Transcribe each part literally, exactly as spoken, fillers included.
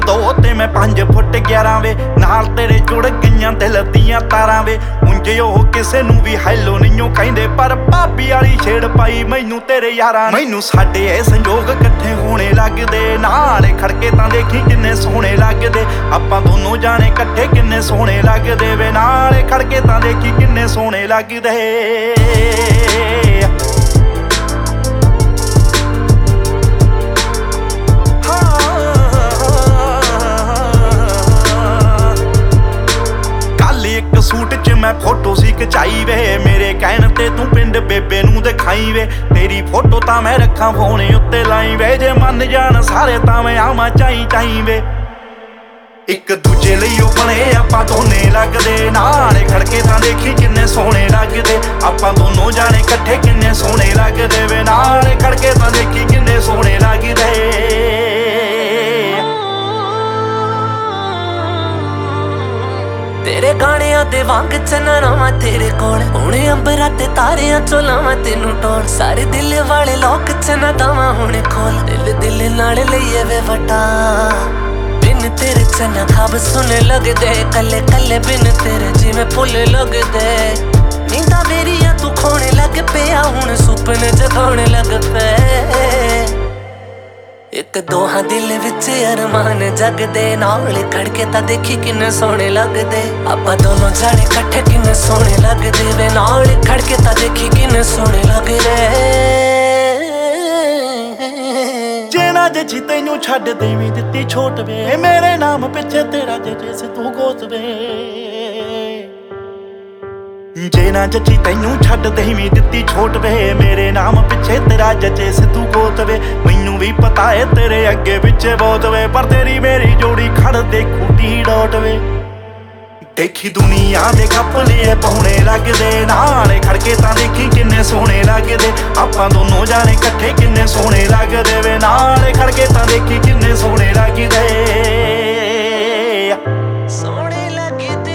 दो ते मैं पंज फुट ग्यारह वे नाल तेरे जुड़ गईयां दिल दियां तारां वे उंज ओह किसे नूं भी हैलो नहीं कहिंदे पर भाभी वाली छेड़ पाई मैनू तेरे यारां मैनू साडे ए संजोग इकट्ठे होने लगदे नाल खड़के तां देखी किन्ने सोहणे लगदे आपां दोनों जाने इकट्ठे किन्ने सोहणे लगदे वे नाल खड़के तां देखी किन्ने सोहणे लगदे। सूट च मैं फोटो सी खचाई वे मेरे कहण ते तू पिंड बेबे नूं दिखाई वे तेरी फोटो तां मैं रखां फोन उत्ते लाई वे जे मन जान सारे तां मैं आवां चाई चाई वे एक दूजे लई ओ बने आपां दोने लगदे नाल खड़के तां देखी किन्ने सोहणे लगदे आपां दोनों जाने इकट्ठे किन्ने सोहणे लगदे वे नाल खड़के तां देखी किन्ने सोहणे लगदे। तेरे गाणियां दे वांग चन्ना मैं तेरे कोल हुणे अंबरां ते तारियां चो लावां तेनू टोल सारे दिल वाले लोक चन्ना दावां हुणे खोल दिल दिल नाल लईए वे वटा बिन तेरे चन्ना खाब सुने लगदे कल्ले कल्ले बिन तेरे जिवें फुल लगदे नींदा मेरियां तू खोणे लग पिया हुण सुपने जगाउणे लग पे एक दोहां दिल विच अरमान जगदे नाल खड़के तां देखी किन्ने सोहणे लगदे आपां दोनों जाने इकट्ठे किन्ने सोहणे लगदे वे नाल खड़के तां देखी किन्ने सोहणे लगदे। जे ना जची तैनू छड्ड देवीं दित्ती छोट वे मेरे नाम पिछे तेरा जे से तू गोत वे जे ना जची तैनू छड्ड देवीं दित्ती छोट वे मेरे नाम पिछे तेरा जचे से तू गोत वे मैनू भी पता है तेरे अगे पिछे बहुत वे पर तेरी मेरी जोड़ी खड़ दे खूटी डोट वे देखी दुनिया दे खपले पौने लगदे नाल खड़के तां देखी किन्ने सोहणे लगदे आपां दोनों जाने इकट्ठे किन्ने सोहणे लगदे वे नाल खड़के तां देखी किन्ने सोहणे लगदे सोहणे लगदे।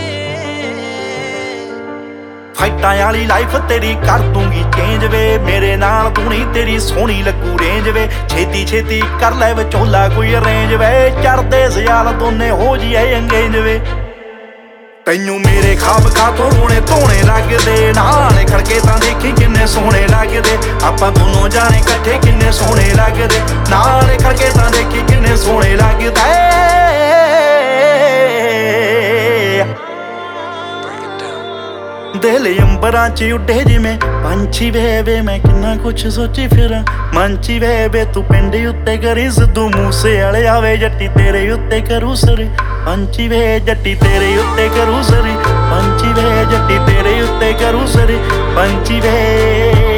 फाइटां वाली लाइफ तेरी कर दूंगी चेंज वे मेरे नाल तू नहीं तेरी सोहनी लगू रेंज वे छेती छेती कर लै विचोला कोई अरेंज वे चढ़दे सियाल दोने हो जिए अंगेज वे तैनू मेरे खाब खातों रोने धोने लगदे नाल खड़के तां देखी किन्ने सोहणे लगदे आपां दोनों जाने इकट्ठे किन्ने सोहणे लगदे नाल खड़के तां देखी किन्ने सोहणे लगदे। दिल अंबरां च उड्डे जिवें पंछी वे वे मैं किन्ना कुछ सोची फिरां मंची वे वे तू पिंड उत्ते करी सिद्धू मूसे वाले आवे जट्टी तेरे उत्ते करू सरी पंछी वे जट्टी तेरे उत्ते करू सरी पंछी वे जट्टी तेरे उत्ते करू सरी पंछी वे।